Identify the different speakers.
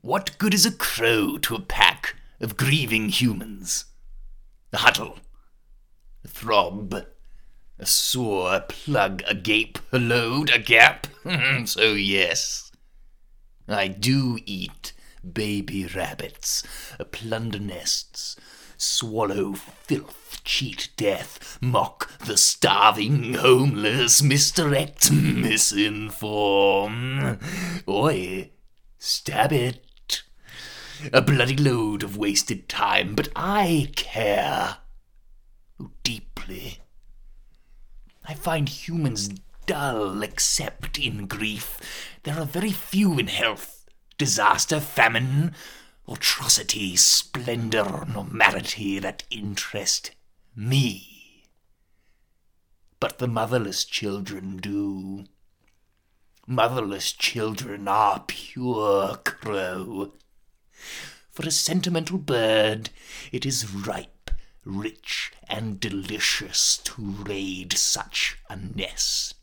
Speaker 1: What good is a crow to a pack of grieving humans? A huddle, a throb, a sore plug, a gape, a load, a gap. So yes, I do eat baby rabbits, plunder nests, swallow filth, cheat death, mock the starving, homeless, misdirect, misinform. Oi, stab it. A bloody load of wasted time, but I care. Oh, deeply. I find humans dull except in grief. There are very few in health, disaster, famine, atrocity, splendor, normality that interest me. But the motherless children do. Motherless children are pure crow. For a sentimental bird, it is ripe, rich, and delicious to raid such a nest.